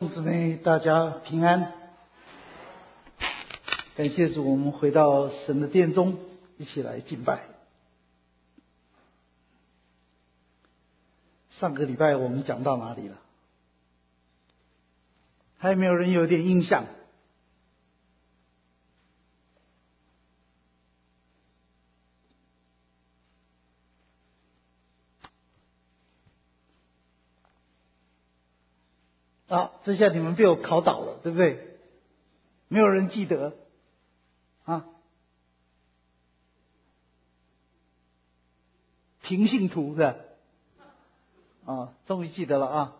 姊妹，大家平安。感谢主，我们回到神的殿中，一起来敬拜。上个礼拜我们讲到哪里了？还有没有人有点印象？这下你们被我考倒了，对不对？没有人记得啊？平信徒是吧？终于记得了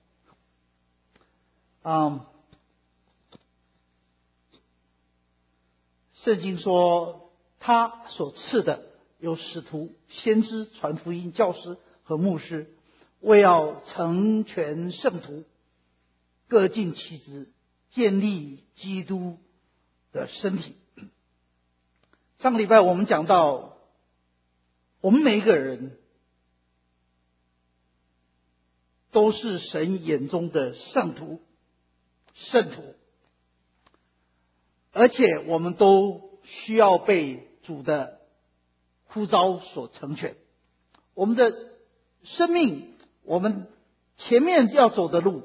圣经说他所赐的有使徒、先知、传福音、教师和牧师，为要成全圣徒，各尽其职，建立基督的身体。上个礼拜我们讲到，我们每一个人都是神眼中的圣徒，而且我们都需要被主的呼召所成全。我们的生命，我们前面要走的路，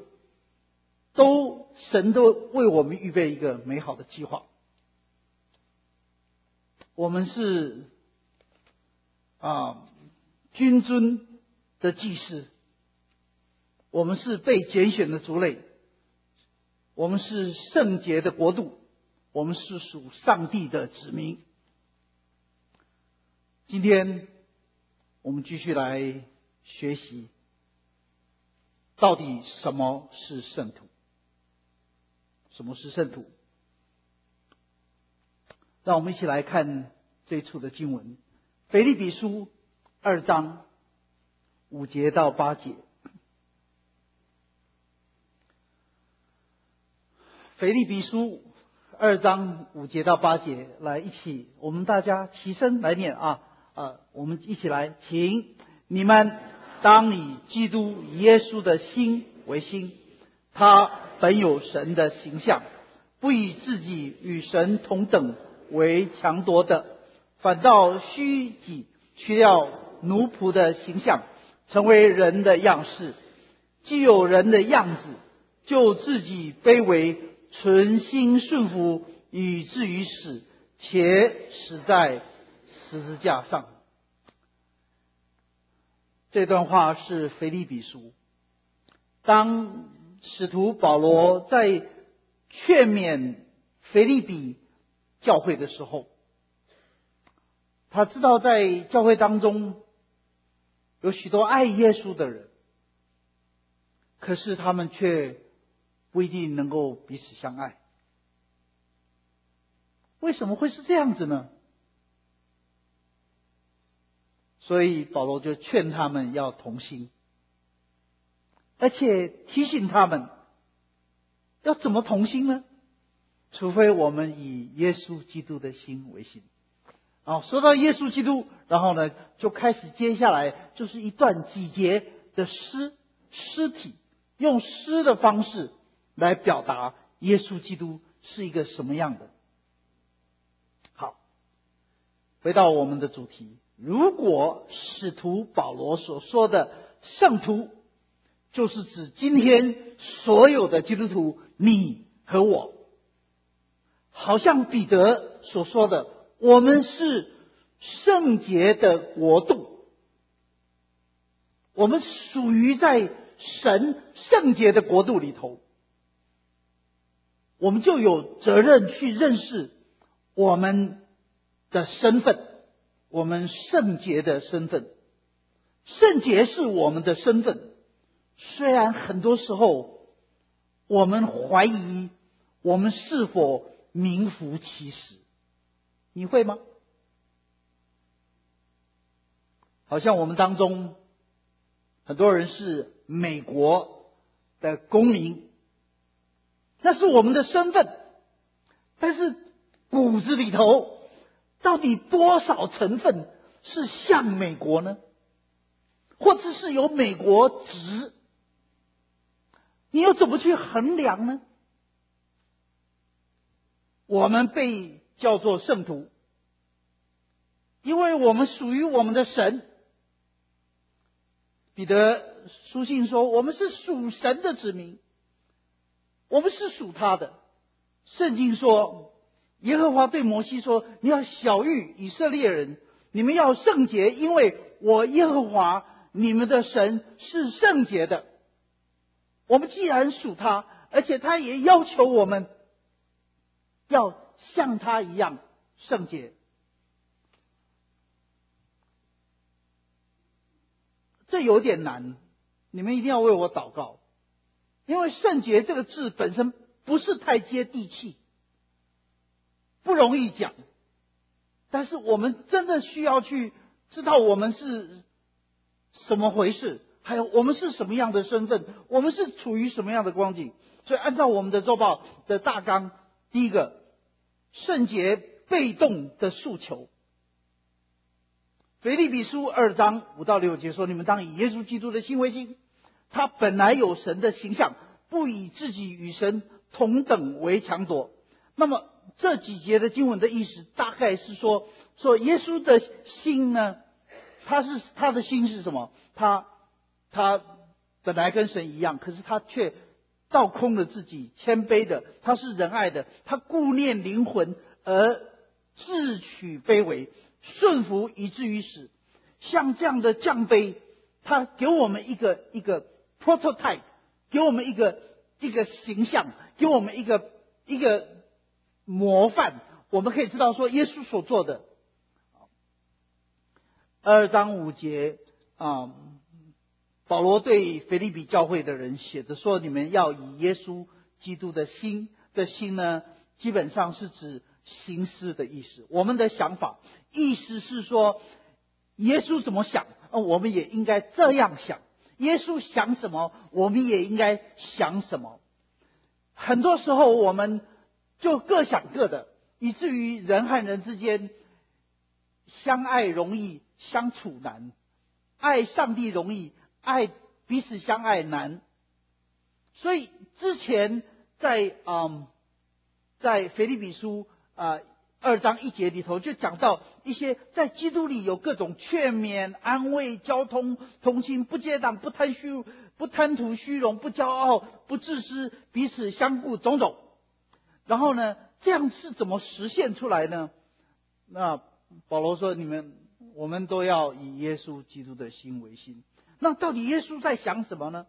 神都为我们预备一个美好的计划。我们是君尊的祭司，我们是被拣选的族类，我们是圣洁的国度，我们是属上帝的子民。今天我们继续来学习，到底什么是圣徒？什么是圣徒？让我们一起来看这一处的经文，腓立比书2章5节到8节。腓立比书2章5节到8节，来一起，我们大家齐声来念我们一起来，请你们当以基督耶稣的心为心，他本有神的形象，不以自己与神同等为强夺的，反倒虚己，取了奴仆的形象，成为人的样式。既有人的样子，就自己卑微，存心顺服，以至于死，且死在十字架上。这段话是腓立比书。当使徒保罗在劝勉腓立比教会的时候，他知道在教会当中有许多爱耶稣的人，可是他们却不一定能够彼此相爱。为什么会是这样子呢？所以保罗就劝他们要同心，而且提醒他们要怎么同心呢？除非我们以耶稣基督的心为心。说到耶稣基督，然后呢，就开始接下来就是一段几节的诗体，用诗的方式来表达耶稣基督是一个什么样的。好，回到我们的主题，如果使徒保罗所说的圣徒，就是指今天所有的基督徒，你和我，好像彼得所说的，我们是圣洁的国度，我们属于在神圣洁的国度里头，我们就有责任去认识我们的身份，我们圣洁的身份。圣洁是我们的身份，虽然很多时候我们怀疑我们是否名副其实。你会吗？好像我们当中很多人是美国的公民，那是我们的身份，但是骨子里头到底多少成分是像美国呢？或者是有美国籍？ 你又怎么去衡量呢？我们被叫做圣徒，因为我们属于我们的神。彼得书信说，我们是属神的子民，我们是属他的。圣经说，耶和华对摩西说，你要晓谕以色列人，你们要圣洁，因为我耶和华你们的神是圣洁的。我们既然属他，而且他也要求我们要像他一样圣洁。这有点难，你们一定要为我祷告，因为圣洁这个字本身不是太接地气，不容易讲。但是我们真的需要去知道我们是什么回事，还有我们是什么样的身份，我们是处于什么样的光景。所以按照我们的周报的大纲，第一个，圣洁被动的诉求。腓立比书2章5到6节说，你们当以耶稣基督的心为心，他本来有神的形象，不以自己与神同等为强夺。那么这几节的经文的意思大概是说耶稣的心呢，他的心是什么？他本来跟神一样，可是他却倒空了自己，谦卑的，他是仁爱的，他顾念灵魂而自取卑微，顺服以至于死。像这样的降卑，他给我们一个 prototype， 给我们一个形象，给我们一个模范。我们可以知道说耶稣所做的。2章5节保罗对腓立比教会的人写着说，你们要以耶稣基督的心，这心呢基本上是指心思的意思，我们的想法，意思是说耶稣怎么想，我们也应该这样想，耶稣想什么，我们也应该想什么。很多时候我们就各想各的，以至于人和人之间相爱容易相处难，爱上帝容易，爱彼此相爱难。所以之前在腓立比书2章1节里头就讲到一些在基督里有各种劝勉、安慰、交通、同情、不结党、不贪图虚荣、不骄傲、不自私、彼此相顾种种。然后呢，这样是怎么实现出来呢？那保罗说，我们都要以耶稣基督的心为心。那到底耶稣在想什么呢？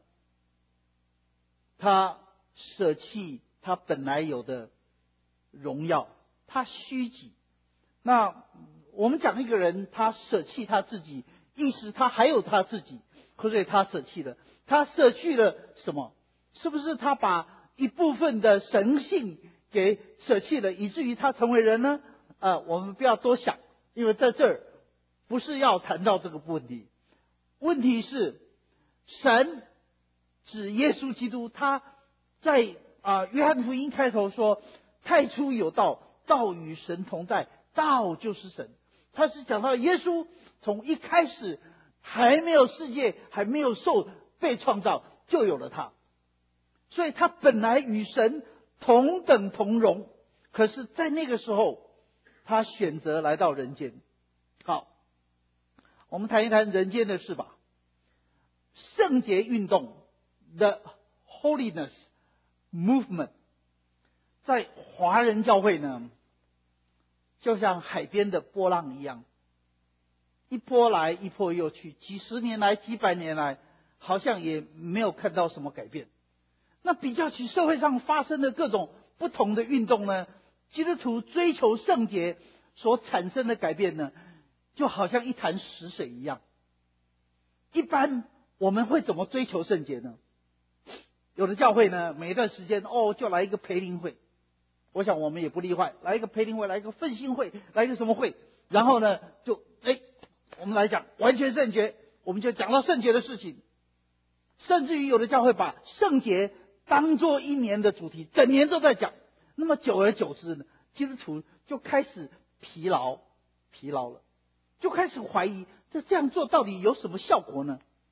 他舍弃他本来有的荣耀，他虚己。那我们讲一个人他舍弃他自己，意思他还有他自己，所以他舍弃了。他舍去了什么？是不是他把一部分的神性给舍弃了，以至于他成为人呢？我们不要多想，因为在这儿不是要谈到这个问题。问题是神指耶稣基督，他在约翰福音开头说，太初有道，道与神同在，道就是神。他是讲到耶稣从一开始还没有世界，还没有被创造，就有了他，所以他本来与神同等同荣。可是在那个时候他选择来到人间。好，我们谈一谈人间的事吧。圣洁运动 The Holiness Movement 在华人教会呢，就像海边的波浪一样，一波来一波又去，几十年来几百年来好像也没有看到什么改变。那比较起社会上发生的各种不同的运动呢，基督徒追求圣洁所产生的改变呢，就好像一潭死水一样。一般我们会怎么追求圣洁呢？有的教会呢，每一段时间就来一个培灵会，我想我们也不例外，来一个培灵会，来一个奋兴会，来一个什么会，然后呢就我们来讲完全圣洁，我们就讲到圣洁的事情。甚至于有的教会把圣洁当作一年的主题，整年都在讲。那么久而久之呢，基督徒就开始疲劳了，就开始怀疑这样做到底有什么效果呢？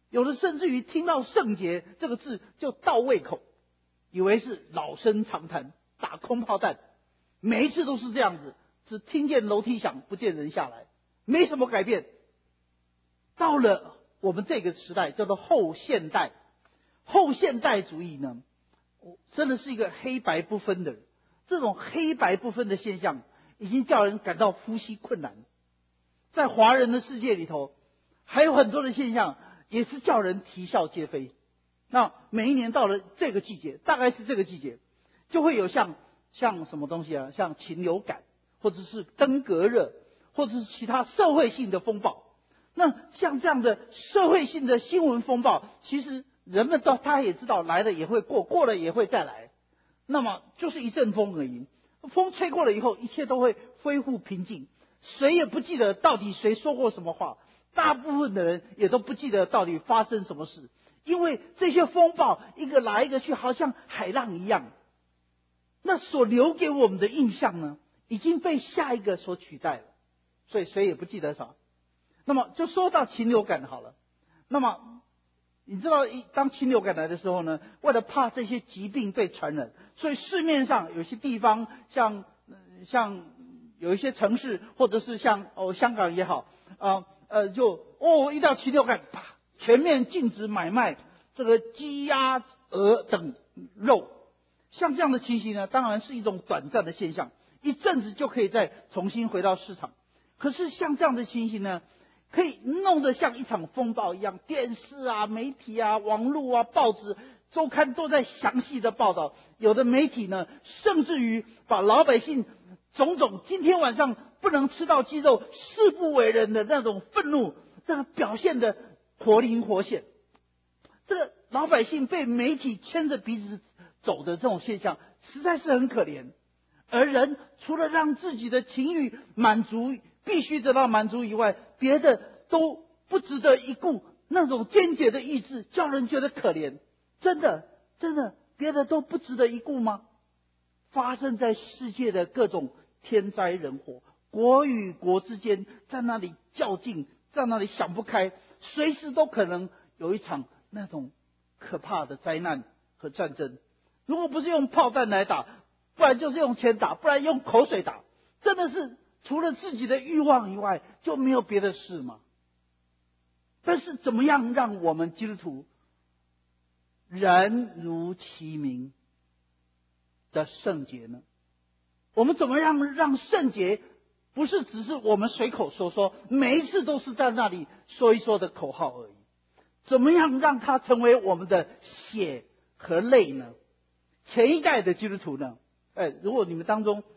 有的甚至于听到圣洁这个字就倒胃口，以为是老生常谈，打空炮弹，每一次都是这样子，只听见楼梯响，不见人下来，没什么改变。到了我们这个时代叫做后现代，后现代主义呢，真的是一个黑白不分的人。这种黑白不分的现象已经叫人感到呼吸困难。在华人的世界里头，还有很多的现象也是叫人啼笑皆非。那每一年到了这个季节，大概是这个季节，就会有像什么东西啊，像禽流感，或者是登革热，或者是其他社会性的风暴。那像这样的社会性的新闻风暴，其实人们他也知道，来了也会过，过了也会再来。那么就是一阵风而已，风吹过了以后，一切都会恢复平静，谁也不记得到底谁说过什么话，大部分的人也都不记得到底发生什么事，因为这些风暴一个来一个去，好像海浪一样。那所留给我们的印象呢，已经被下一个所取代了，所以谁也不记得啥。那么就说到禽流感好了，那么你知道当禽流感来的时候呢，为了怕这些疾病被传染，所以市面上有些地方像有一些城市，或者是像香港也好，一到禽流感，啪，全面禁止买卖这个鸡鸭鹅等肉。像这样的情形呢，当然是一种短暂的现象，一阵子就可以再重新回到市场。可是像这样的情形呢，可以弄得像一场风暴一样，电视啊、媒体啊、网络啊、报纸、周刊都在详细的报道。有的媒体呢，甚至于把老百姓种种今天晚上不能吃到鸡肉、誓不为人的那种愤怒，让表现得活灵活现。这个老百姓被媒体牵着鼻子走的这种现象，实在是很可怜。而人除了让自己的情欲满足，必须得到满足以外，别的都不值得一顾。那种坚决的意志，叫人觉得可怜。真的，别的都不值得一顾吗？发生在世界的各种天灾人祸，国与国之间在那里较劲，在那里想不开，随时都可能有一场那种可怕的灾难和战争。如果不是用炮弹来打，不然就是用钱打，不然用口水打，真的是除了自己的欲望以外就没有别的事吗？但是怎么样让我们基督徒人如其名的圣洁呢？我们怎么让圣洁不是只是我们随口说说，每一次都是在那里说一说的口号而已？怎么样让它成为我们的血和泪呢？前一代的基督徒呢，如果你们当中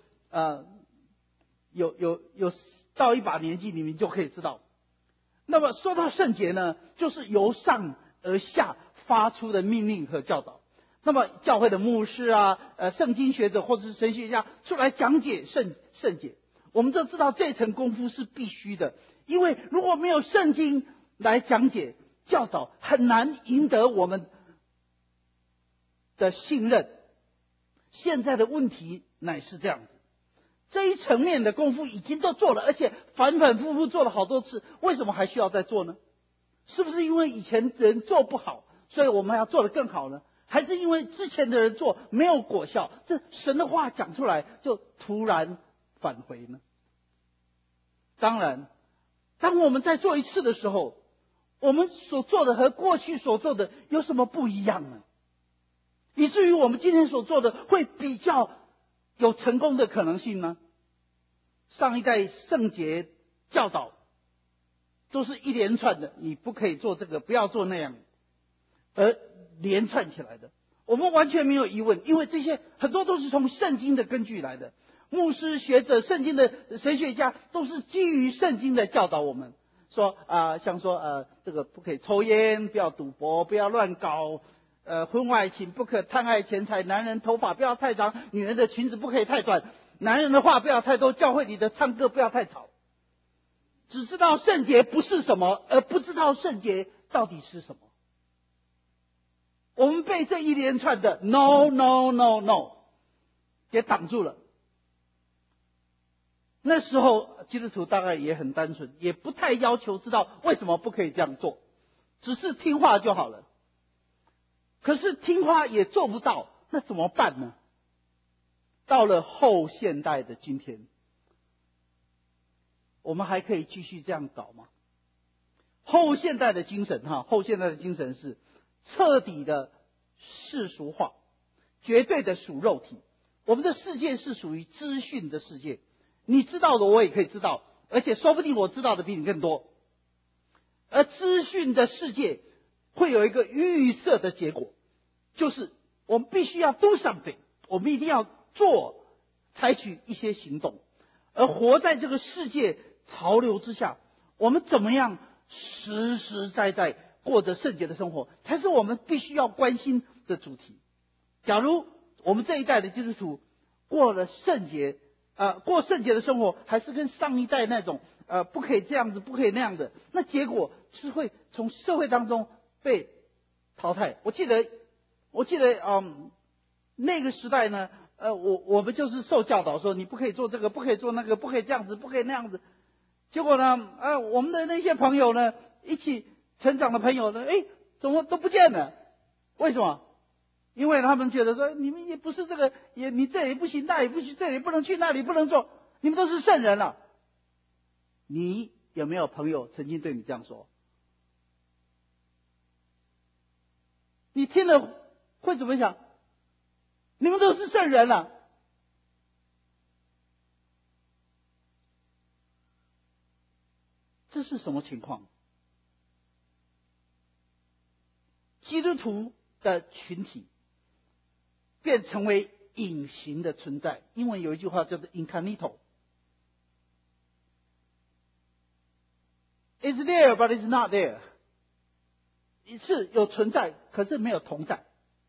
有到一把年纪，你们就可以知道。那么说到圣洁呢，就是由上而下发出的命令和教导。那么教会的牧师啊、圣经学者或者是神学家出来讲解圣洁，我们都知道这层功夫是必须的，因为如果没有圣经来讲解教导，很难赢得我们的信任。现在的问题乃是这样子，这一层面的功夫已经都做了，而且反反复复做了好多次，为什么还需要再做呢？是不是因为以前人做不好，所以我们要做得更好呢？还是因为之前的人做没有果效，这神的话讲出来就突然返回呢？当然，当我们再做一次的时候，我们所做的和过去所做的有什么不一样呢？以至于我们今天所做的会比较有成功的可能性呢？上一代圣洁教导都是一连串的，你不可以做这个，不要做那样，而连串起来的。我们完全没有疑问，因为这些很多都是从圣经的根据来的。牧师、学者、圣经的神学家都是基于圣经的教导我们说像说这个不可以抽烟，不要赌博，不要乱搞婚外情，不可贪爱钱财，男人头发不要太长，女人的裙子不可以太短，男人的话不要太多，教会里的唱歌不要太吵。只知道圣洁不是什么，而不知道圣洁到底是什么。我们被这一连串的 no no no no 给挡住了。那时候基督徒大概也很单纯，也不太要求知道为什么不可以这样做， 只是听话就好了。可是听话也做不到，那怎么办呢？到了后现代的今天，我们还可以继续这样搞吗？后现代的精神后现代的精神是彻底的世俗化，绝对的属肉体。我们的世界是属于资讯的世界，你知道的我也可以知道，而且说不定我知道的比你更多。而资讯的世界会有一个预设的结果，就是我们必须要 do something， 我们一定要做，采取一些行动。而活在这个世界潮流之下，我们怎么样实实在在过着圣洁的生活，才是我们必须要关心的主题。假如我们这一代的基督徒过了圣洁，过圣洁的生活，还是跟上一代那种不可以这样子，不可以那样的，那结果是会从社会当中被淘汰。我记得那个时代呢，我们就是受教导说，你不可以做这个，不可以做那个，不可以这样子，不可以那样子。结果呢，我们的那些朋友呢，一起成长的朋友呢，怎么都不见了？为什么？因为他们觉得说，你们也不是这个，你这也不行，那也不行，这里不能去，那里不能做，你们都是圣人了。你有没有朋友曾经对你这样说？你听了会怎么想？你们都是圣人了。这是什么情况？基督徒的群体变成为隐形的存在。英文有一句话叫做 incognito， It's there but it's not there， 是有存在，可是没有同在。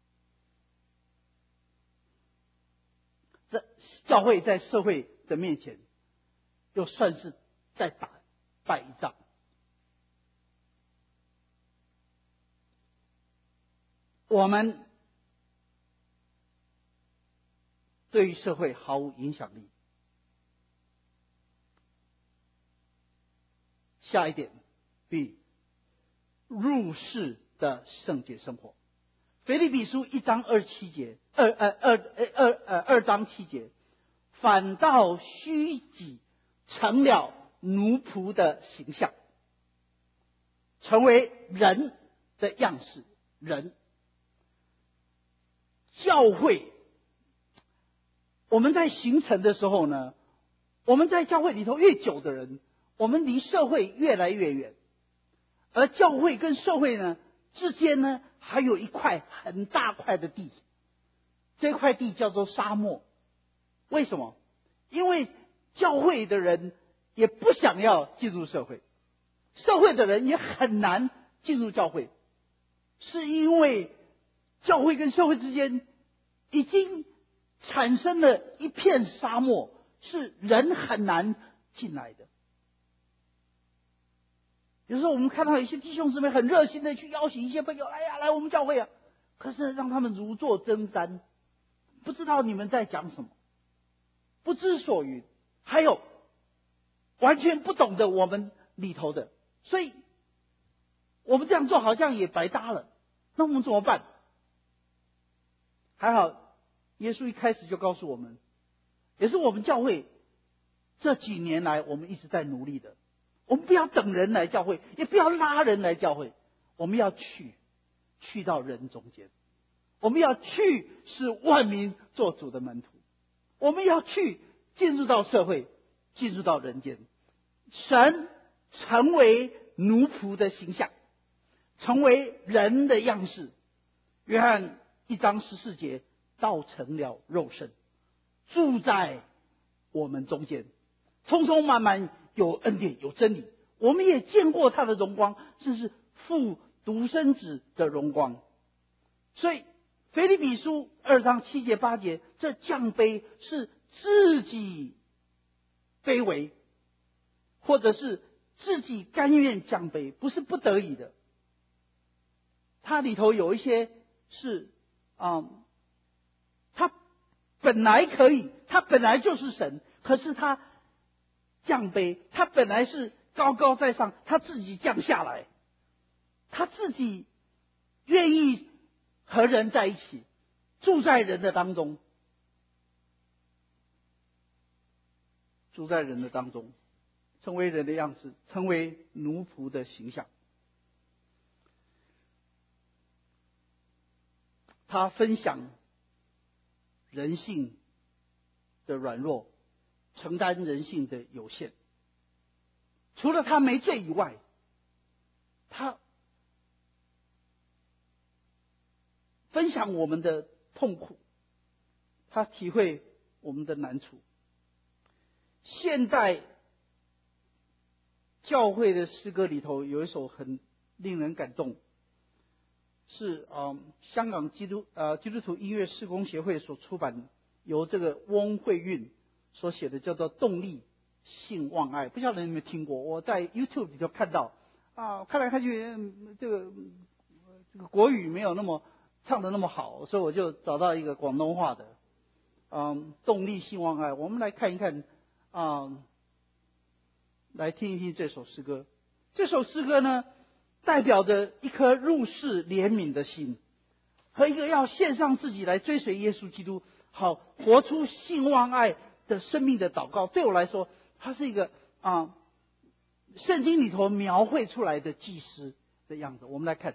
这教会在社会的面前，又算是在打败一仗。我们对于社会毫无影响力。下一点 B， 入世的圣洁生活。腓立比书1章27节，2章7节，反倒虚己，成了奴仆的形象，成为人的样式。人，教会，我们在形成的时候呢，我们在教会里头越久的人，我们离社会越来越远，而教会跟社会呢之间呢，还有一块很大块的地，这块地叫做沙漠。为什么？因为教会的人也不想要进入社会，社会的人也很难进入教会，是因为教会跟社会之间已经产生了一片沙漠，是人很难进来的。有时候我们看到有些弟兄姊妹很热心的去邀请一些朋友，来我们教会啊，可是让他们如坐针毡，不知道你们在讲什么，不知所云，还有完全不懂得我们里头的，所以我们这样做好像也白搭了。那我们怎么办？还好耶稣一开始就告诉我们，也是我们教会这几年来我们一直在努力的。我们不要等人来教会，也不要拉人来教会，我们要去到人中间，我们要去使万民做主的门徒，我们要去进入到社会，进入到人间。神成为奴仆的形象，成为人的样式。约翰1章14节，道成了肉身，住在我们中间，充充满满有恩典有真理，我们也见过他的荣光，这是父独生子的荣光。所以腓立比书2章7节8节，这降卑是自己卑微，或者是自己甘愿降卑，不是不得已的。它里头有一些是他本来可以，他本来就是神，可是他降卑，他本来是高高在上，他自己降下来。 他自己愿意和人在一起，住在人的当中，住在人的当中，成为人的样式，成为奴仆的形象。他分享人性的软弱，承担人性的有限。除了他没罪以外，他分享我们的痛苦，他体会我们的难处。现代教会的诗歌里头有一首很令人感动，是香港基督徒音乐事工协会所出版，由这个翁慧韵所写的，叫做《动力信望爱》。不晓得你有没有听过？我在 YouTube 里头看到看来看去这个国语没有那么唱的那么好，所以我就找到一个广东话的动力信望爱。我们来看一看来听一听这首诗歌。这首诗歌呢，代表着一颗入世怜悯的心，和一个要献上自己来追随耶稣基督，好活出信望爱的生命的祷告。对我来说，它是一个圣经里头描绘出来的祭司的样子。我们来看。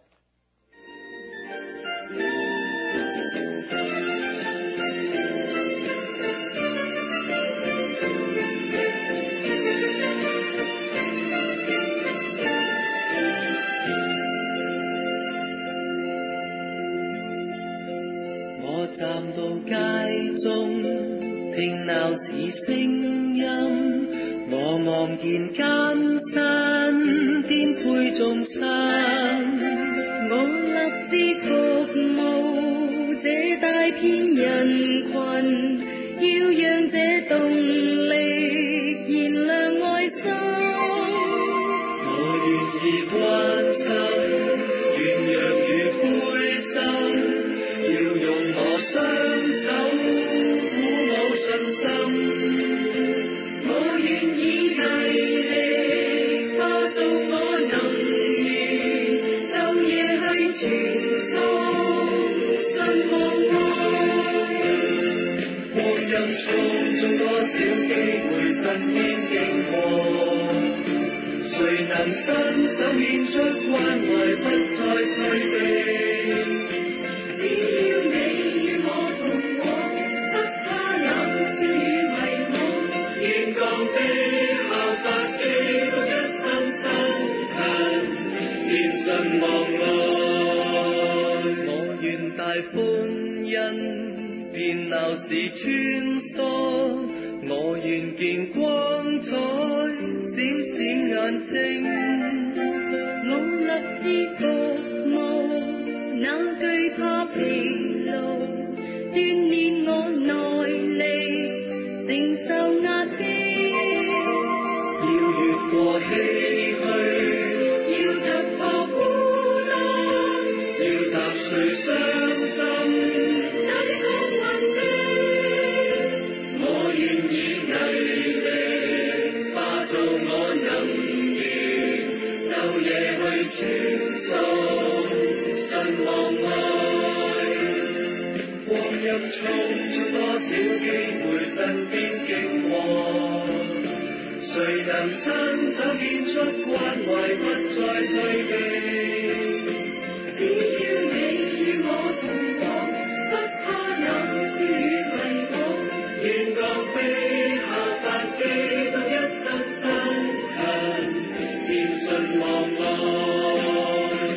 站到街中，聽鬧市聲音，我望見艱辛顛沛眾生，我立志服務這大片人群，要讓這動力燃亮愛心，我願意關心軟弱與灰心，要用我雙手鼓舞信心，我願以毅力化做我能源，晝夜去傳送信望愛。光陰匆匆多少機會身邊經過，誰能伸手獻出關懷，不再退避？只要你與我同往，不怕冷笑與迷惘，願降卑效法基督一生辛勤，獻信望愛。我願大豐恩，變鬧市穿梭，我願見光彩閃閃眼睛，我立志服務，哪懼怕疲勞，鍛鍊我耐力，承受壓迫，要越過唏噓，要突破孤單，要踏碎傷心，抵抗混亂，我願以毅力化做我能源，晝夜去傳送信望愛。光陰匆匆多少機會身邊經過，誰能親手獻出關懷，不再退避？只要你與我同往，不怕冷笑與迷惘，願降卑效法基督一生辛勤，獻信望愛。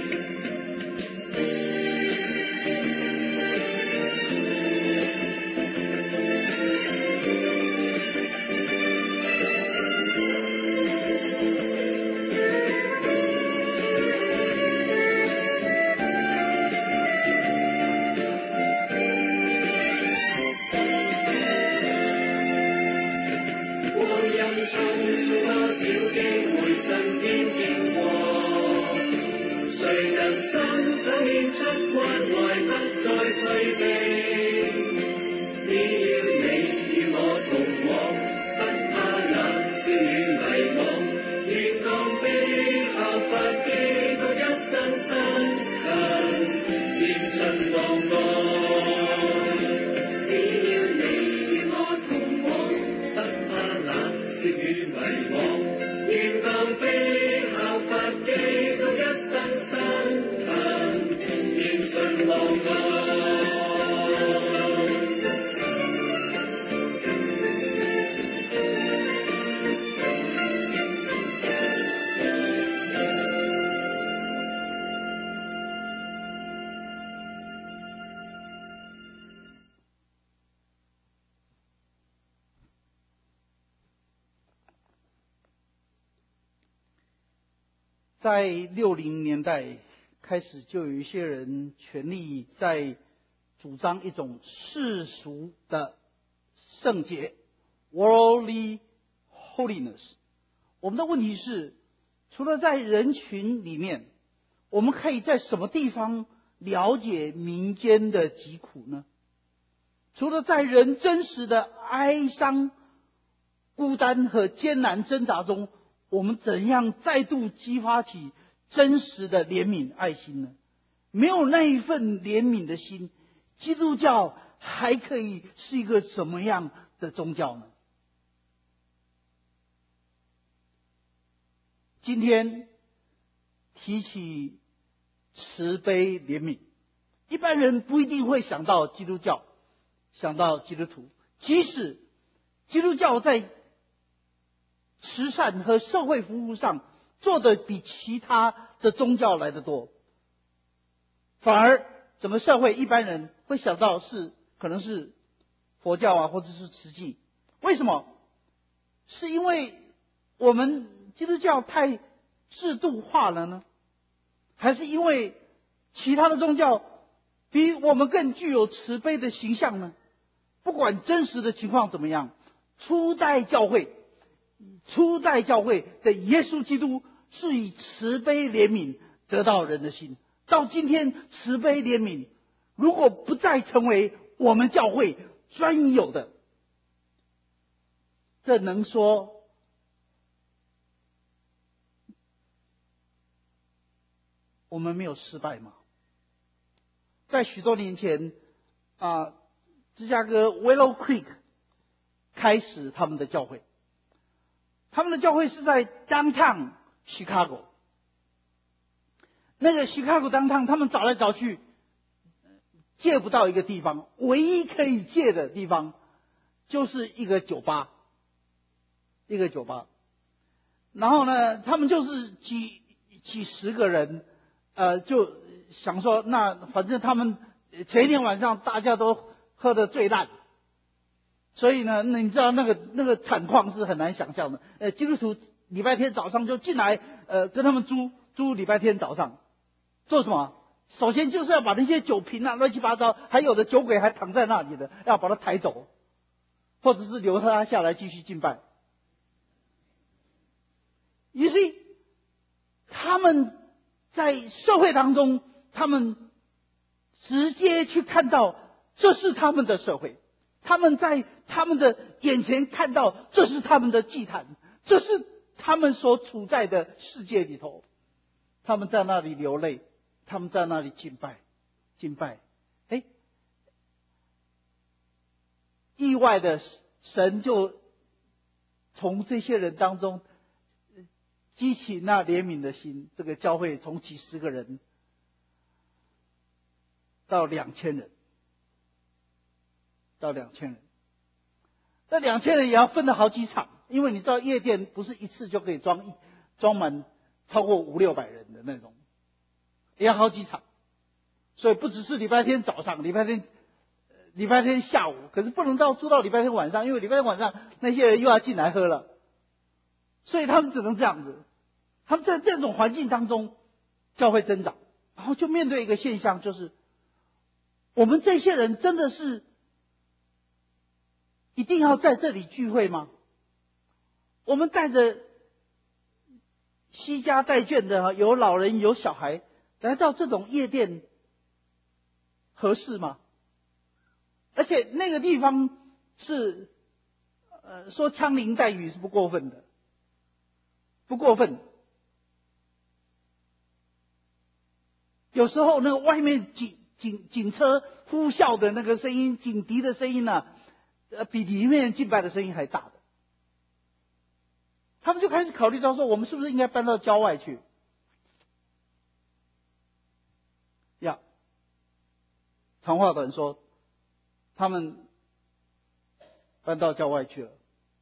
在60年代开始，就有一些人全力在主张一种世俗的圣洁 （worldly holiness）。我们的问题是，除了在人群里面，我们可以在什么地方了解民间的疾苦呢？除了在人真实的哀伤、孤单和艰难挣扎中，我们怎样再度激发起真实的怜悯爱心呢？没有那一份怜悯的心，基督教还可以是一个什么样的宗教呢？今天提起慈悲怜悯，一般人不一定会想到基督教，想到基督徒。即使基督教在慈善和社会服务上做的比其他的宗教来得多，反而整个社会一般人会想到可能是佛教啊，或者是慈济。为什么？是因为我们基督教太制度化了呢？还是因为其他的宗教比我们更具有慈悲的形象呢？不管真实的情况怎么样，初代教会的耶稣基督是以慈悲怜悯得到人的心。到今天，慈悲怜悯如果不再成为我们教会专有的，这能说我们没有失败吗？在许多年前芝加哥 Willow Creek 开始他们的教会，他们的教会是在 Downtown Chicago。那个 Chicago Downtown 他们找来找去借不到一个地方，唯一可以借的地方就是一个酒吧。然后呢，他们就是几十个人，就想说，那反正他们前一天晚上大家都喝得醉烂，所以呢，你知道那个惨况是很难想象的。基督徒礼拜天早上就进来，跟他们租礼拜天早上做什么？首先就是要把那些酒瓶乱七八糟，还有的酒鬼还躺在那里的，要把他抬走，或者是留他下来继续敬拜。于是他们在社会当中，他们直接去看到这是他们的社会，他们在他们的眼前看到这是他们的祭坛，这是他们所处在的世界里头。他们在那里流泪，他们在那里敬拜。意外的神就从这些人当中激起那怜悯的心，这个教会从几十个人到2000人，那2000人也要分了好几场，因为你知道夜店不是一次就可以装满超过500-600人的那种，也要好几场，所以不只是礼拜天早上、礼拜天下午，可是不能住到礼拜天晚上，因为礼拜天晚上那些人又要进来喝了，所以他们只能这样子。他们在这种环境当中，教会增长，然后就面对一个现象，就是我们这些人真的是一定要在这里聚会吗？我们带着惜家带眷的，有老人有小孩来到这种夜店合适吗？而且那个地方是说枪林弹雨是不过分的，有时候那个外面警车呼啸的那个声音，警笛的声音呢，比里面敬拜的声音还大的。他们就开始考虑到说，我们是不是应该搬到郊外去？长话短说，他们搬到郊外去了。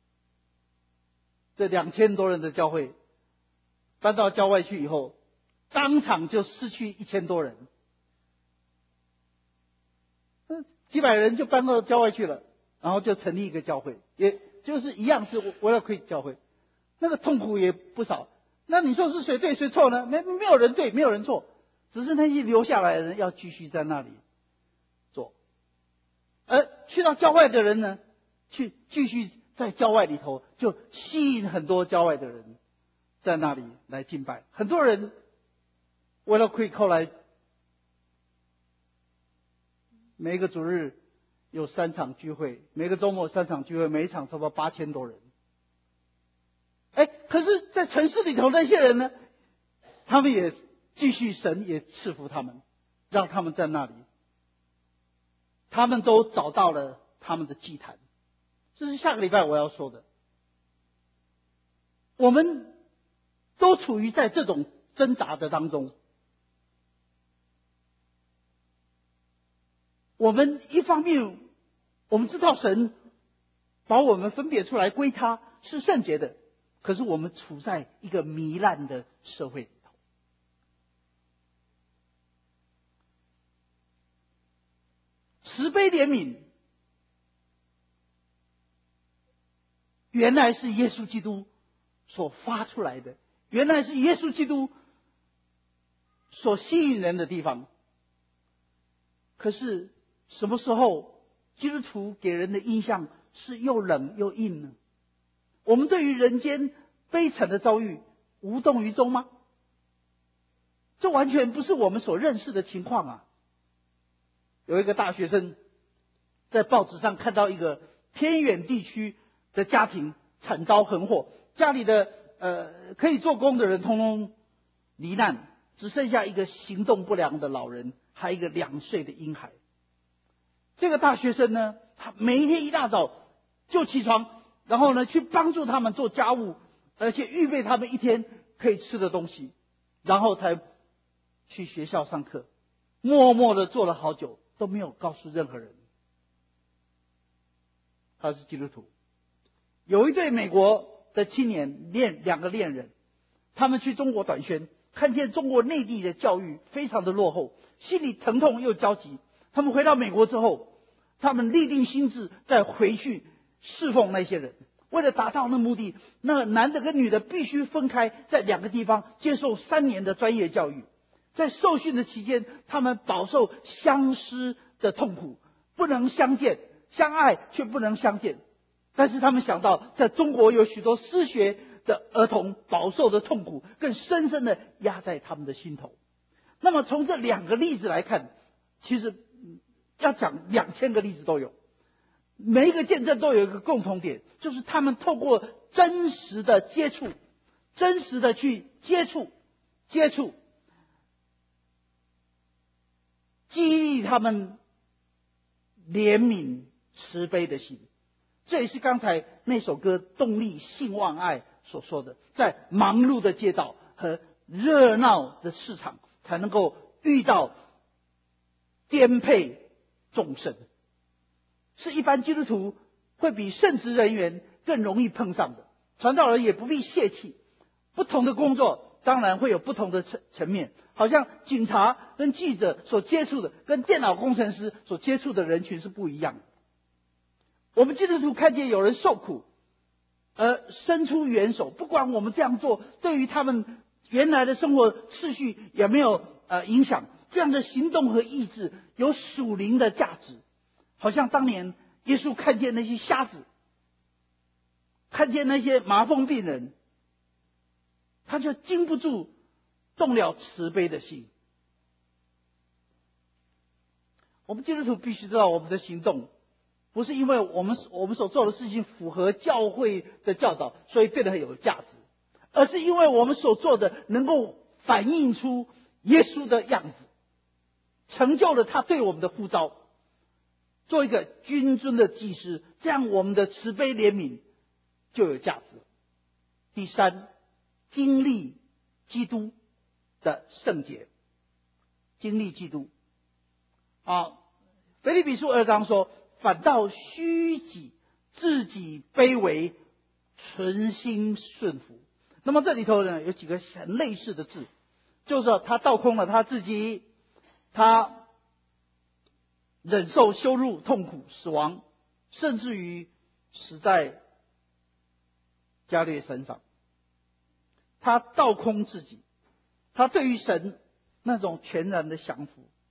这2000多人的教会搬到郊外去以后，当场就失去1000多人，几百人就搬到郊外去了，然后就成立一个教会，也就是一样是Willow Creek教会。那个痛苦也不少， 那你说是谁对谁错呢？没有人对，没有人错，只是那些留下来的人要继续在那里做，而去到郊外的人呢，去继续在郊外里头，就吸引很多郊外的人在那里来敬拜。很多人为了Creek后来每一个主日有3场聚会，每个周末3场聚会，每一场差不多8000多人。可是在城市里头那些人呢，他们也继续，神也赐福他们，让他们在那里，他们都找到了他们的祭坛。这是下个礼拜我要说的。我们都处于在这种挣扎的当中。我们一方面我们知道神把我们分别出来归他是圣洁的，可是我们处在一个糜烂的社会里头。慈悲怜悯原来是耶稣基督所发出来的，原来是耶稣基督所吸引人的地方。可是什么时候基督徒给人的印象是又冷又硬呢？我们对于人间悲惨的遭遇无动于衷吗？这完全不是我们所认识的情况啊！有一个大学生在报纸上看到一个偏远地区的家庭惨遭横祸，家里的可以做工的人通通罹难，只剩下一个行动不良的老人，还有一个2岁的婴孩。这个大学生呢，他每一天一大早就起床，然后呢去帮助他们做家务，而且预备他们一天可以吃的东西，然后才去学校上课，默默的做了好久，都没有告诉任何人。他是基督徒。有一对美国的青年2个恋人，他们去中国短宣，看见中国内地的教育非常的落后，心里疼痛又焦急。他们回到美国之后，他们立定心志再回去侍奉那些人。为了达到那目的，那个男的跟女的必须分开，在2个地方接受3年的专业教育。在受训的期间，他们饱受相思的痛苦，不能相见，相爱却不能相见。但是他们想到在中国有许多失学的儿童饱受的痛苦，更深深的压在他们的心头。那么从这2个例子来看，其实要讲2000个例子都有，每一个见证都有一个共同点，就是他们透过真实的接触，真实的去接触，激励他们怜悯慈悲的心。这也是刚才那首歌动力信望爱所说的，在忙碌的街道和热闹的市场才能够遇到颠沛众生，是一般基督徒会比圣职人员更容易碰上的。传道人也不必泄气，不同的工作当然会有不同的层面，好像警察跟记者所接触的跟电脑工程师所接触的人群是不一样的。我们基督徒看见有人受苦而伸出援手，不管我们这样做对于他们原来的生活秩序有没有影响，这样的行动和意志有属灵的价值。好像当年耶稣看见那些瞎子，看见那些麻风病人，他就禁不住动了慈悲的心。我们基督徒必须知道，我们的行动不是因为我们所做的事情符合教会的教导，所以变得很有价值，而是因为我们所做的能够反映出耶稣的样子，成就了他对我们的呼召，做一个君尊的祭司，这样我们的慈悲怜悯就有价值。第3，经历基督的圣洁，经历基督。腓立比书2章说，反倒虚己，自己卑微，存心顺服。那么这里头呢，有几个很类似的字，就是说他倒空了他自己，他忍受羞辱、痛苦、死亡，甚至于死在加略身上。 他倒空自己，他对于神那种全然的降服，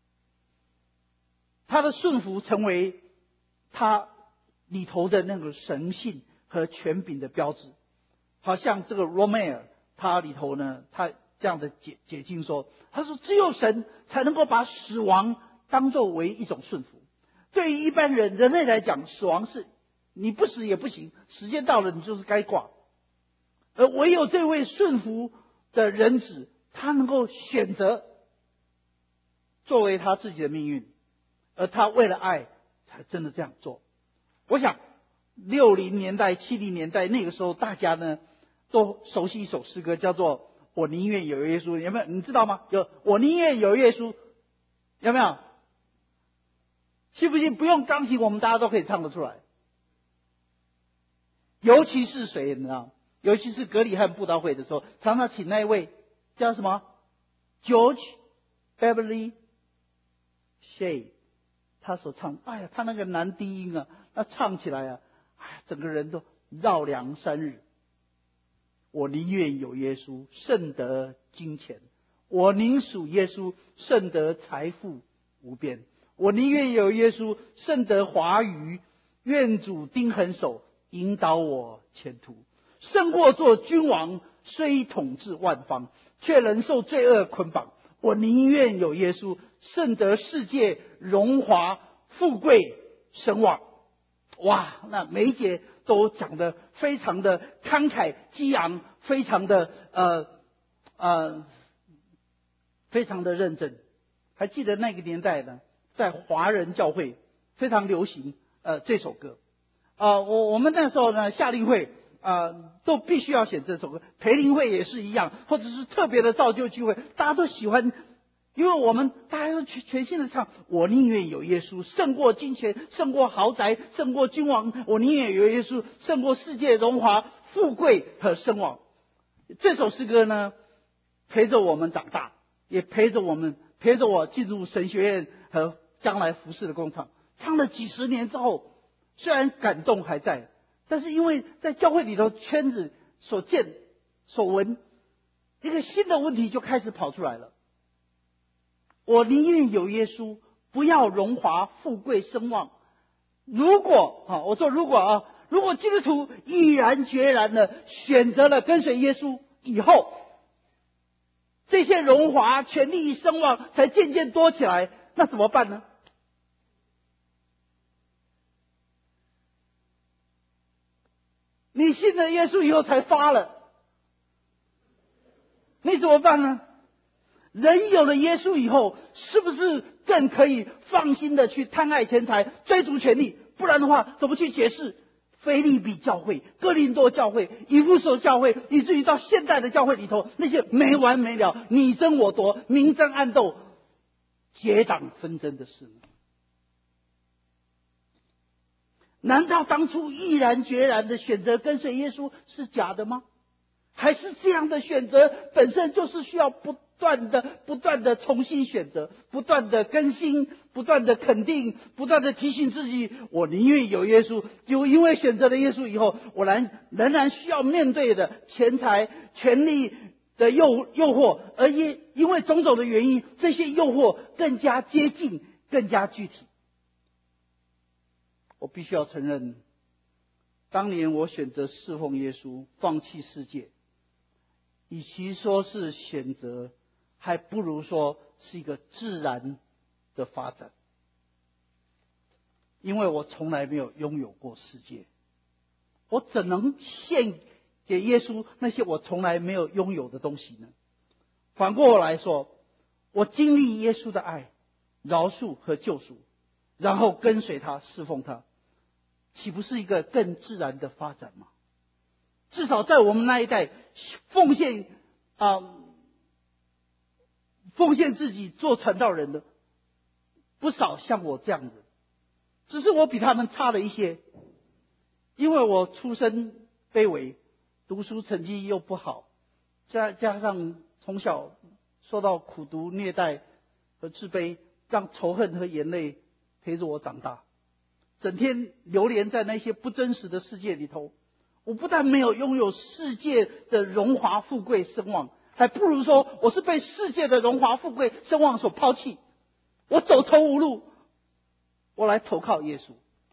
他的顺服成为他里头的那个神性和权柄的标志。好像这个罗梅尔他里头呢，他这样的解经说，他说只有神才能够把死亡当作为一种顺服。对于一般人类来讲，死亡是你不死也不行，时间到了你就是该挂。而唯有这位顺服的人子，他能够选择作为他自己的命运，而他为了爱才真的这样做。我想60年代70年代那个时候，大家呢都熟悉一首诗歌，叫做我宁愿有耶稣，有没有？你知道吗？有，我宁愿有耶稣，有没有？信不信不用钢琴，我们大家都可以唱得出来。尤其是谁，你知道？尤其是格里汉布道会的时候，常常请那一位叫什么 George Beverly Shea， 他所唱，哎呀，他那个男低音啊，那唱起来啊，哎呀，整个人都绕梁3日。我宁愿有耶稣，胜得金钱；我宁属耶稣，胜得财富无边；我宁愿有耶稣，胜得华腴。愿主钉痕手，引导我前途。胜过做君王，虽统治万方，却能受罪恶捆绑。我宁愿有耶稣，胜得世界荣华富贵声望。哇，那每一节都讲得非常的慷慨激昂，非常的非常的认真。还记得那个年代呢，在华人教会非常流行这首歌。我们那时候呢，夏令会都必须要选这首歌，培灵会也是一样，或者是特别的造就聚会，大家都喜欢，因为我们大家都全心的唱，我宁愿有耶稣，胜过金钱，胜过豪宅，胜过君王，我宁愿有耶稣，胜过世界荣华富贵和声望。这首诗歌呢，陪着我们长大，也陪着我进入神学院和将来服侍的工厂。唱了几十年之后，虽然感动还在，但是因为在教会里头圈子所见所闻，一个新的问题就开始跑出来了。我宁愿有耶稣，不要荣华富贵声望。如果我说如果基督徒毅然决然的选择了跟随耶稣以后，这些荣华权力声望才渐渐多起来，那怎么办呢？你信了耶稣以后才发了，你怎么办呢？人有了耶稣以后，是不是更可以放心的去贪爱钱财，追逐权力？不然的话，怎么去解释腓立比教会、哥林多教会、以弗所教会，以至于到现代的教会里头那些没完没了、你争我夺、明争暗斗、结党纷争的事呢？难道当初毅然决然的选择跟随耶稣是假的吗？还是这样的选择本身就是需要不断的重新选择，不断的更新，不断的肯定，不断的提醒自己，我宁愿有耶稣。就因为选择了耶稣以后，我仍然需要面对的钱财、权力的诱惑，而因为种种的原因，这些诱惑更加接近，更加具体。我必须要承认，当年我选择侍奉耶稣，放弃世界，与其说是选择，还不如说是一个自然的发展。因为我从来没有拥有过世界，我怎能献给耶稣那些我从来没有拥有的东西呢？反过来说，我经历耶稣的爱、饶恕和救赎，然后跟随他、侍奉他，岂不是一个更自然的发展吗？至少在我们那一代，奉献自己做传道人的不少，像我这样子，只是我比他们差了一些，因为我出身卑微，读书成绩又不好，加上从小受到苦毒、虐待和自卑，让仇恨和眼泪陪着我长大，整天流连在那些不真实的世界里头。 我不但没有拥有世界的荣华富贵声望，还不如说我是被世界的荣华富贵声望所抛弃，我走投无路，我来投靠耶稣。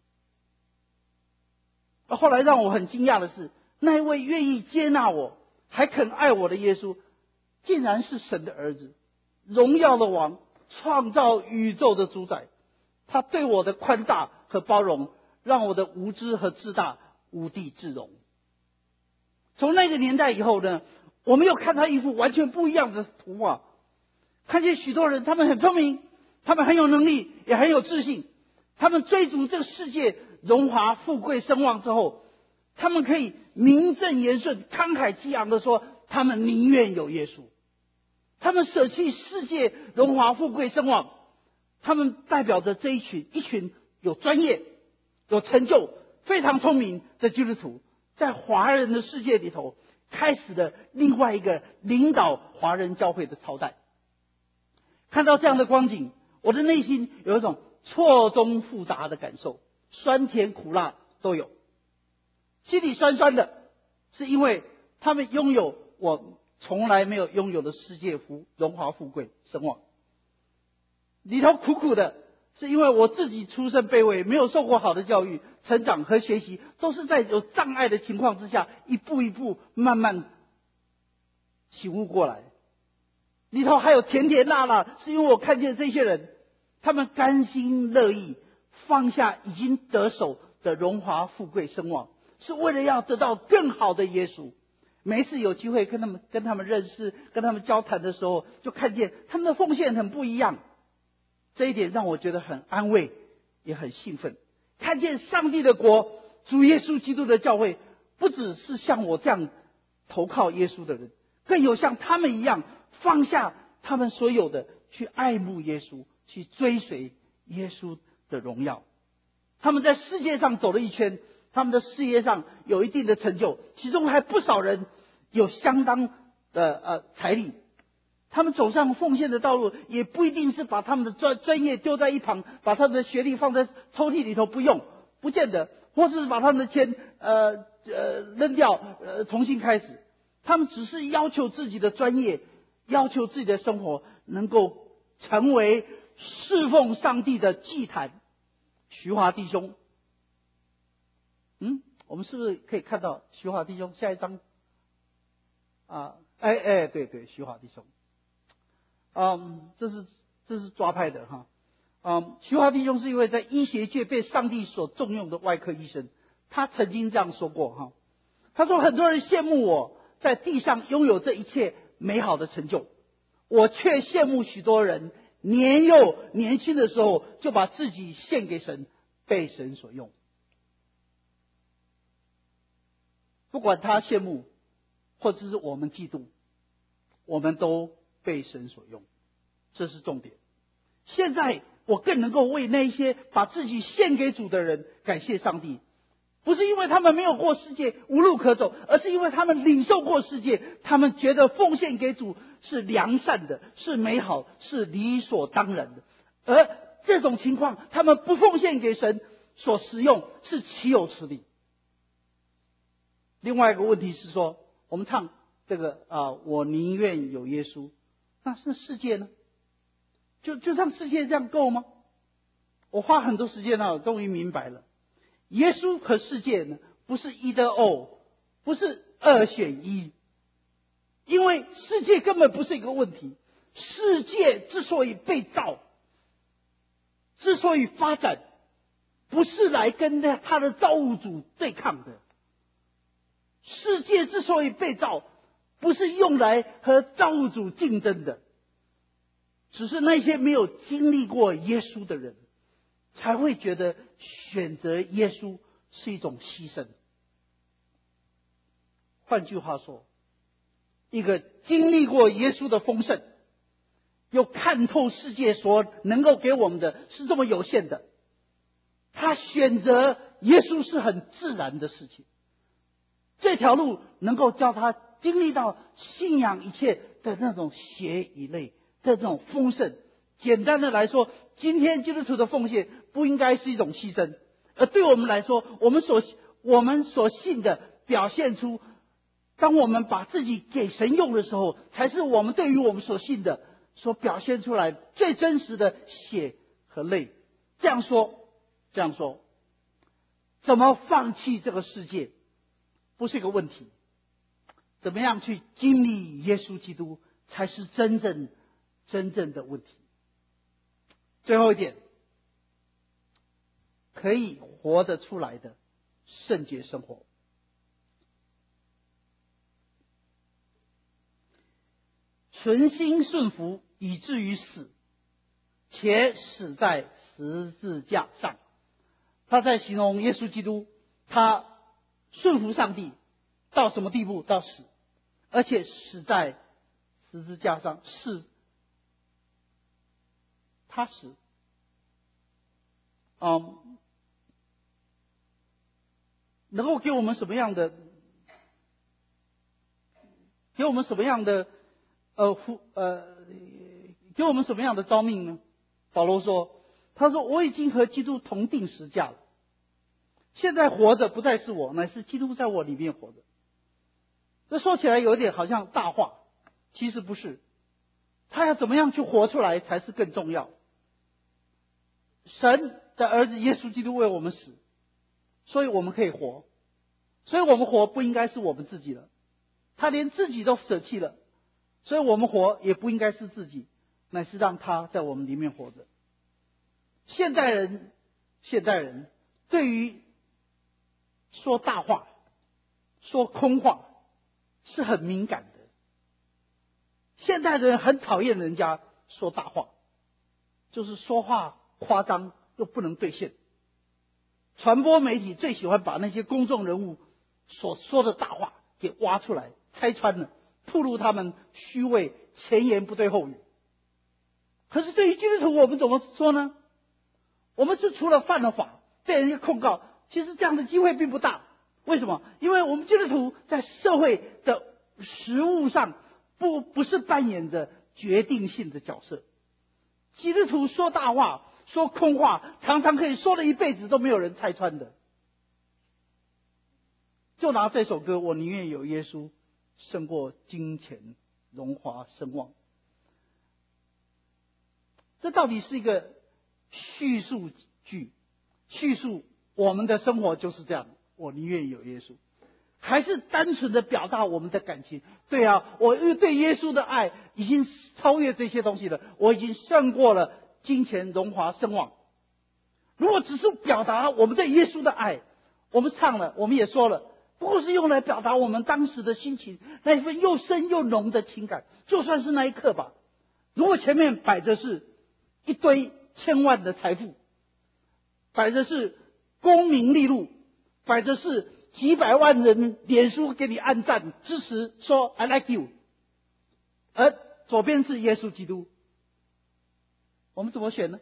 后来让我很惊讶的是，那一位愿意接纳我还肯爱我的耶稣，竟然是神的儿子，荣耀的王，创造宇宙的主宰。他对我的宽大和包容，让我的无知和自大无地自容。从那个年代以后呢，我们又看到一幅完全不一样的图画，看见许多人，他们很聪明，他们很有能力，也很有自信，他们追逐这个世界荣华富贵声望之后，他们可以名正言顺慷慨激昂的说，他们宁愿有耶稣，他们舍弃世界荣华富贵声望，他们代表着这一群有专业、有成就、非常聪明的基督徒，在华人的世界里头开始了另外一个领导华人教会的朝代。看到这样的光景，我的内心有一种错综复杂的感受，酸甜苦辣都有。心里酸酸的，是因为他们拥有我从来没有拥有的世界荣华富贵声望；里头苦苦的，是因为我自己出身卑微，没有受过好的教育，成长和学习都是在有障碍的情况之下，一步一步慢慢醒悟过来。里头还有甜甜辣辣，是因为我看见这些人，他们甘心乐意放下已经得手的荣华富贵声望，是为了要得到更好的耶稣。每一次有机会跟他们认识，跟他们交谈的时候，就看见他们的奉献很不一样。这一点让我觉得很安慰，也很兴奋。看见上帝的国，主耶稣基督的教会，不只是像我这样投靠耶稣的人，更有像他们一样放下他们所有的，去爱慕耶稣，去追随耶稣的荣耀。他们在世界上走了一圈，他们的事业上有一定的成就，其中还不少人有相当的财力。他们走上奉献的道路，也不一定是把他们的专业丢在一旁，把他们的学历放在抽屉里头不用，不见得，或是把他们的钱扔掉，重新开始。他们只是要求自己的专业，要求自己的生活能够成为侍奉上帝的祭坛。徐华弟兄，我们是不是可以看到徐华弟兄下一张啊？对，徐华弟兄。这是抓拍的哈。徐华弟兄是一位在医学界被上帝所重用的外科医生，他曾经这样说过哈。他说，很多人羡慕我在地上拥有这一切美好的成就，我却羡慕许多人年轻的时候就把自己献给神，被神所用。不管他羡慕或者是我们嫉妒，我们都被神所用，这是重点。现在我更能够为那些把自己献给主的人感谢上帝，不是因为他们没有过世界无路可走，而是因为他们领受过世界，他们觉得奉献给主是良善的，是美好，是理所当然的。而这种情况，他们不奉献给神所使用，是岂有此理。另外一个问题是说，我们唱这个我宁愿有耶稣，那是世界呢？就让世界这样够吗？我花很多时间我终于明白了，耶稣和世界呢，不是either or，不是二选一。因为世界根本不是一个问题，世界之所以被造，之所以发展，不是来跟他的造物主对抗的。世界之所以被造，不是用来和造物主竞争的。只是那些没有经历过耶稣的人，才会觉得选择耶稣是一种牺牲。换句话说，一个经历过耶稣的丰盛，又看透世界所能够给我们的是这么有限的，他选择耶稣是很自然的事情。这条路能够叫他经历到信仰一切的那种血与泪的这种丰盛。简单的来说，今天基督徒的奉献不应该是一种牺牲，而对我们来说，我们所信的表现出，当我们把自己给神用的时候，才是我们对于我们所信的所表现出来最真实的血和泪。这样说，怎么放弃这个世界不是一个问题，怎么样去经历耶稣基督才是真正的问题。最后一点，可以活得出来的圣洁生活。存心顺服以至于死，且死在十字架上。他在形容耶稣基督，他顺服上帝到什么地步？到死，而且死在十字架上，是他死。能够给我们什么样的给我们什么样的召命呢？保罗说，他说我已经和基督同定十架了，现在活着不再是我，乃是基督在我里面活着。这说起来有点好像大话，其实不是。他要怎么样去活出来才是更重要。神的儿子耶稣基督为我们死，所以我们可以活，所以我们活不应该是我们自己了，他连自己都舍弃了，所以我们活也不应该是自己，乃是让他在我们里面活着。现代人对于说大话、说空话是很敏感的。现代人很讨厌人家说大话，就是说话夸张又不能兑现。传播媒体最喜欢把那些公众人物所说的大话给挖出来，拆穿了，暴露他们虚伪、前言不对后语。可是对于基督徒，我们怎么说呢？我们是除了犯了法被人家控告，其实这样的机会并不大。为什么？因为我们基督徒在社会的实务上不是扮演着决定性的角色。基督徒说大话、说空话，常常可以说了一辈子都没有人拆穿的。就拿这首歌，我宁愿有耶稣胜过金钱、荣华、声望。这到底是一个叙述句，叙述我们的生活就是这样，我宁愿有耶稣，还是单纯的表达我们的感情？对啊，我对耶稣的爱已经超越这些东西了，我已经胜过了金钱、荣华、声望。如果只是表达我们对耶稣的爱，我们唱了，我们也说了，不过是用来表达我们当时的心情，那一份又深又浓的情感，就算是那一刻吧。如果前面摆着是一堆千万的财富，摆着是功名利禄，摆着是几百万人脸书给你按赞支持说 I like you， 而左边是耶稣基督，我们怎么选呢？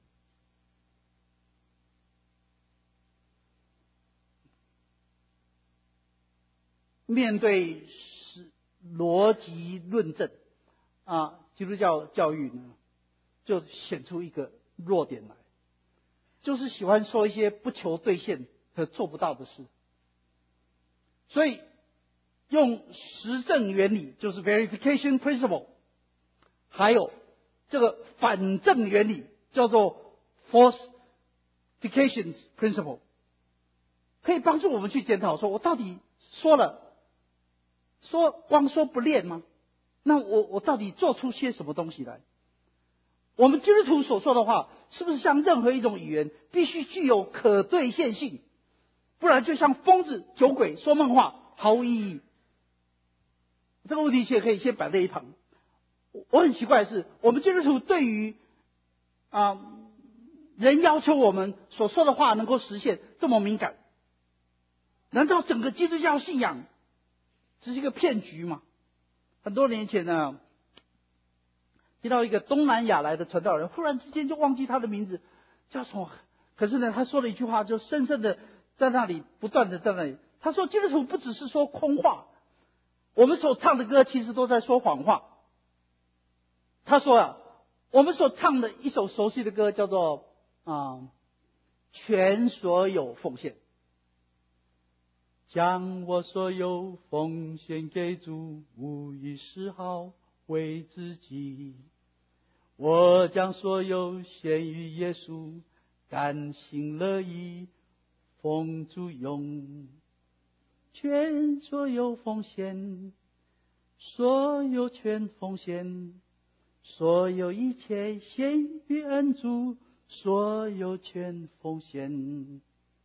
面对逻辑论证基督教教育呢，就显出一个弱点来，就是喜欢说一些不求兑现和做不到的事。所以用实证原理，就是 verification principle， 还有这个反证原理，叫做 falsification principle， 可以帮助我们去检讨，说我到底光说不练吗？那我到底做出些什么东西来？我们基督徒所说的话，是不是像任何一种语言，必须具有可兑现性？不然就像疯子、酒鬼说梦话，毫无意义。这个问题可以先摆在一旁。我很奇怪的是，我们基督徒对于人要求我们所说的话能够实现这么敏感。难道整个基督教信仰只是一个骗局吗？很多年前呢，听到一个东南亚来的传道人，忽然之间就忘记他的名字叫什么，可是呢，他说了一句话，就深深的在那里不断的在那里。他说，基督徒不只是说空话，我们所唱的歌其实都在说谎话。他说我们所唱的一首熟悉的歌叫做全所有奉献。 将我所有奉献给主，无一丝毫为自己。我将所有献于耶稣，甘心乐意奉主用。全所有奉献，所有全奉献，所有一切献于恩主，所有全奉献。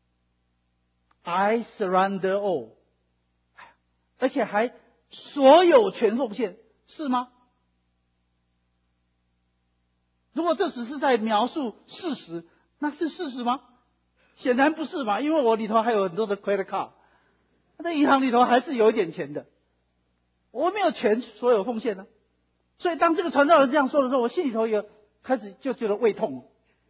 I surrender all， 而且还所有全奉献，是吗？如果这只是在描述事实，那是事实吗？显然不是嘛，因为我里头还有很多的 credit card， 在银行里头还是有一点钱的，我没有全所有奉献呢。所以当这个传道人这样说的时候，我心里头也开始就觉得胃痛了。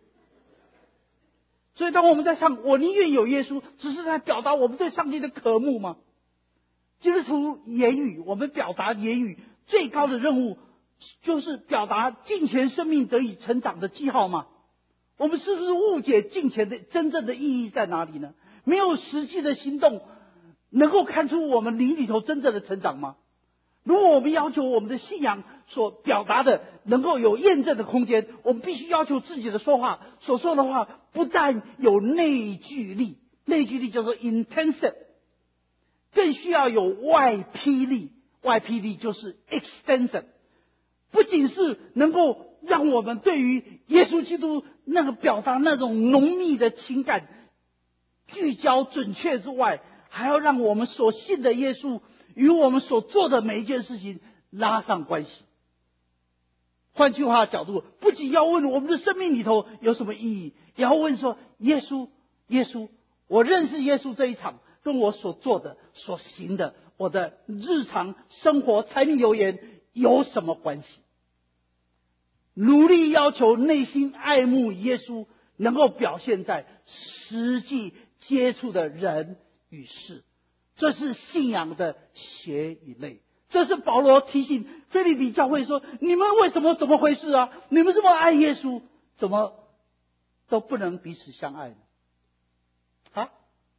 所以当我们在唱我宁愿有耶稣，只是在表达我们对上帝的渴慕吗？基督徒言语，我们表达言语最高的任务就是表达敬虔生命得以成长的记号吗？我们是不是误解敬虔的真正的意义在哪里呢？没有实际的行动能够看出我们灵里头真正的成长吗？如果我们要求我们的信仰所表达的能够有验证的空间，我们必须要求自己的说话所说的话不但有内聚力，内聚力叫做 intention， 更需要有外披力，外披力就是 extension， 不仅是能够让我们对于耶稣基督那个表达那种浓密的情感聚焦准确之外，还要让我们所信的耶稣与我们所做的每一件事情拉上关系。换句话的角度，不仅要问我们的生命里头有什么意义，也要问说耶稣，我认识耶稣这一场跟我所做的所行的我的日常生活柴米油盐有什么关系？努力要求内心爱慕耶稣能够表现在实际接触的人与事，这是信仰的血与泪。这是保罗提醒腓立比教会说，你们为什么怎么回事啊？你们这么爱耶稣，怎么都不能彼此相爱呢？啊，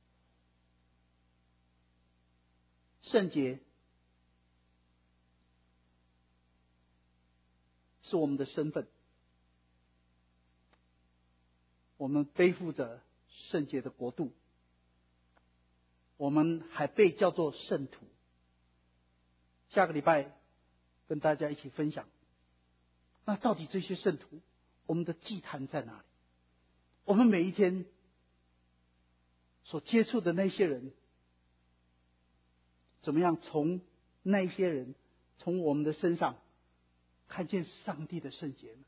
圣洁是我们的身份，我们背负着圣洁的国度，我们还被叫做圣徒。下个礼拜跟大家一起分享，那到底这些圣徒，我们的祭坛在哪里？我们每一天所接触的那些人，怎么样从那些人，从我们的身上看见上帝的圣洁呢？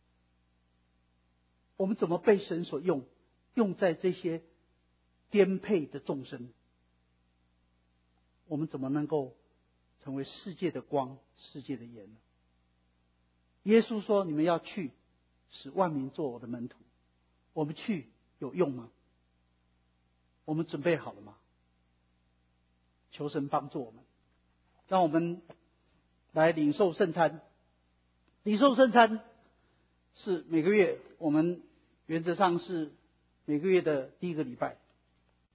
我们怎么被神所用在这些颠沛的众生？我们怎么能够成为世界的光，世界的盐呢？耶稣说你们要去，使万民做我的门徒。我们去有用吗？我们准备好了吗？求神帮助我们，让我们来领受圣餐。领受圣餐是每个月，我们原则上是每个月的第一个礼拜。